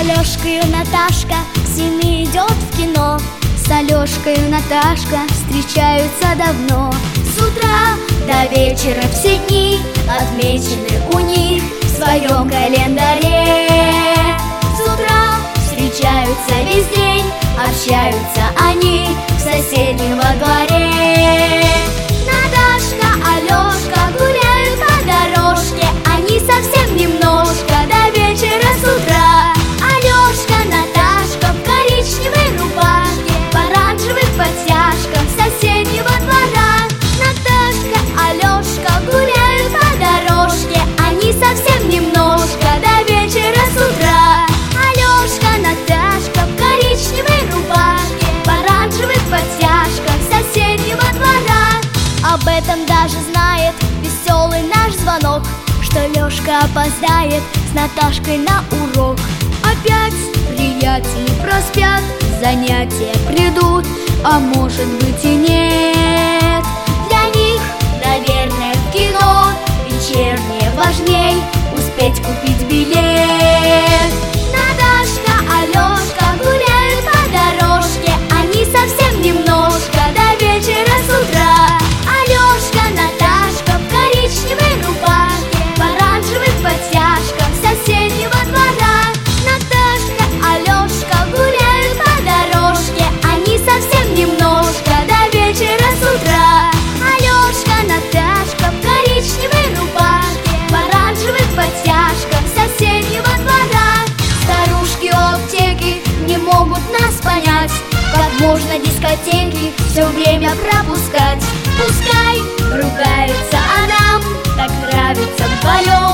Алёшка и Наташка к Симе идет в кино. С Алёшкой и Наташка встречаются давно. С утра до вечера все дни отмечены у них в своем календаре. С утра встречаются весь день, общаются они в соседнем во дворе. Наташка, Алёшка гуляют по дорожке, они совсем немножко до вечера с утра. Алёшка, Наташка в коричневой рубашке, в оранжевых подтяжках соседнего двора. Наташка, Алёшка гуляют по дорожке, они совсем немножко до вечера с утра. Алёшка, Наташка в коричневой рубашке, в оранжевых подтяжках соседнего двора. Об этом даже знает веселый наш звонок, что Лёшка опоздает с Наташкой на урок. Опять приятели проспят, занятия придут, а может быть и нет. Для них, наверное, в кино вечернее важней успеть купить билет. Наташка, Алёшка гуляют по дорожке, они совсем немножко до вечера с утра. Алёшка, Наташка в коричневой рубашке, в оранжевых подтяжках соседнего двора. Наташка, Алёшка гуляют по дорожке, они совсем немножко до вечера с утра. Алёшка, Наташка в коричневой рубашке, в оранжевых подтяжках соседнего двора. Старушки у аптеки не могут нас понять, как можно дискотеки все время пропускать. Пускай ругается, а нам так нравится вдвоем.